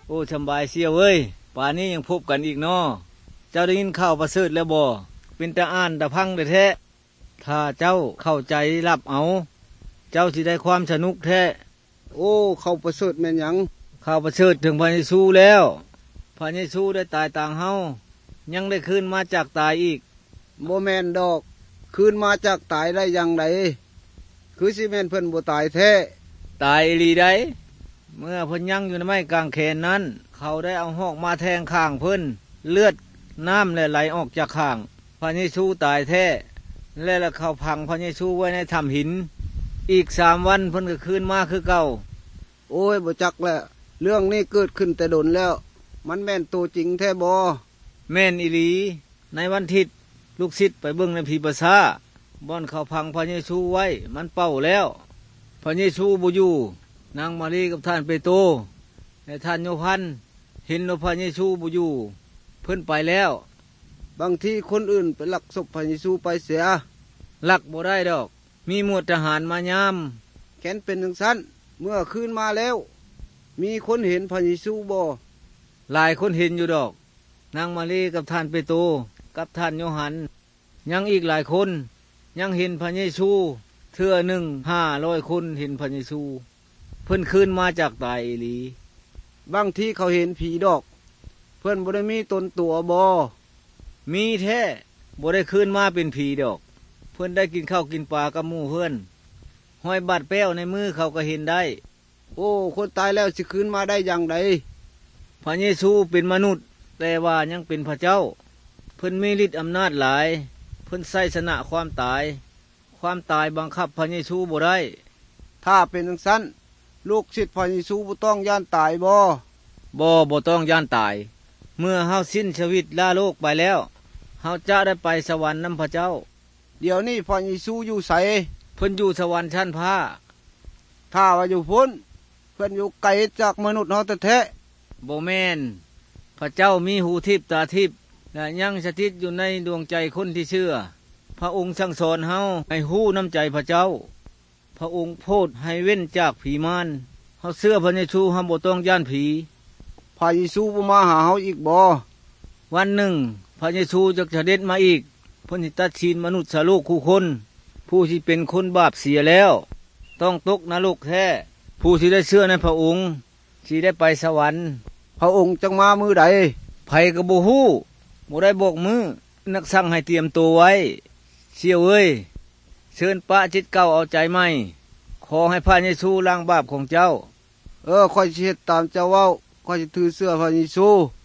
โอ้สำบายเสียวเว้ยป่านนี้ยังพบกันอีกเนาะเจ้าได้ยินข่าวประเสริฐแล้วบ่เป็นตาอ่านตาพังแท้ถ้าเจ้าเข้าใจรับเอาเจ้าสิได้ความสนุกแท้โอ้เขาประเสริฐแม่นหยังข่าวประเสริฐถึงพระเยซูแล้วพระเยซูได้ตายต่างเฮายังได้คืนมาจากตายอีกบ่แม่นดอกคืนมาจากตายได้อย่างไรคือสิแม่นเพิ่นบ่ตายแท้ตายอีหลีได้เมื่อเพิ่นยังอยู่ในไม้กางเขนนั้นเขาได้เอาหอกมาแทงข้างเพิ่นเลือดน้ำและไหลออกจากข้างพระเยซูตายแท้และเขาพังพระเยซูไว้ในถ้ำหินอีก3 วันเพิ่นก็คืนมาคือเก่าโอ้ยบ่จักแหละเรื่องนี้เกิดขึ้นแต่ดนแล้วมันแม่นตัวจริงแท้บ่แม่นอีหลีในวันอาทิตย์ลูกศิษย์ไปเบิ่งในผีประสาบ่อนเขาพังพระเยซูไว้มันเป่าแล้วพระเยซูบ่อยู่นางมารีกับท่านเปโตรและท่านโยฮันเห็นว่าพระเยซูบ่อยู่เพิ่นไปแล้วบางทีคนอื่นไปลักศพพระเยซูไปเสียลักบ่ได้ดอกมีหมวดทหารมายามแค้นเป็นจังซั่นเมื่อคืนมาแล้วมีคนเห็นพระเยซูบ่หลายคนเห็นอยู่ดอกนางมารีกับท่านเปโตรกับท่านโยฮันยังอีกหลายคนยังเห็นพระเยซูเทื่อหนึ่ง500 คนเห็นพระเยซูเพิ่นคืนมาจากตายอีหลีบางทีเขาเห็นผีดอกเพิ่นบ่ได้มีตนตัวบ่มีแท้บ่ได้คืนมาเป็นผีดอกเพิ่นได้กินข้าวกินปลากับหมู่เพิ่นห้อยบาดแป้วในมือเขาก็เห็นได้โอ้คนตายแล้วสิคืนมาได้อย่างไรพระเยซูเป็นมนุษย์แต่ว่ายังเป็นพระเจ้าเพิ่นมีฤทธิ์อำนาจหลายเพิ่นใช้ชนะความตายบังคับพระเยซูบ่ได้ถ้าเป็นจังซั่นลูกศิษย์พระเยซูบ่ต้องย่านตายบ่ต้องย่านตายเมื่อเฮาสิ้นชีวิตลาโลกไปแล้วเฮาจะได้ไปสวรรค์นำพระเจ้าเดี๋ยวนี้พระเยซูอยู่ไสเพิ่นอยู่สวรรค์ชั้นฟ้าถ้าว่าอยู่พุ่นเพิ่นอยู่ไกลจากมนุษย์เฮาแท้ๆบ่แม่นพระเจ้ามีหูทิพย์ตาทิพย์และยังสถิตอยู่ในดวงใจคนที่เชื่อพระองค์สั่งสอนเฮาให้ฮู้น้ำใจพระเจ้าพระองค์โพดให้เว้นจากผีมารเฮาเชื่อพระเยซูเฮาบ่ต้องย่านผีพระเยซูบ่มาหาเฮาอีกบ่วันหนึ่งพระเยซูจะเสด็จมาอีกเพิ่นสิตัดสินมนุษย์โลกคู่คนผู้ที่เป็นคนบาปเสียแล้วต้องตกนรกแท้ผู้ที่ได้เชื่อในพระองค์สิได้ไปสวรรค์พระองค์จังมามื้อใดไผก็บ่ฮู้บ่ได้บอกมือนักสั่งให้เตรียมตัวไว้เสี่ยวเอ้ยเชิญปะจิตเก่าเอาใจใหม่ขอให้พระเยซูล้างบาปของเจ้าข้อยสิเฮ็ดตามเจ้าเว้าข้อยสิถือเสื้อพระเยซู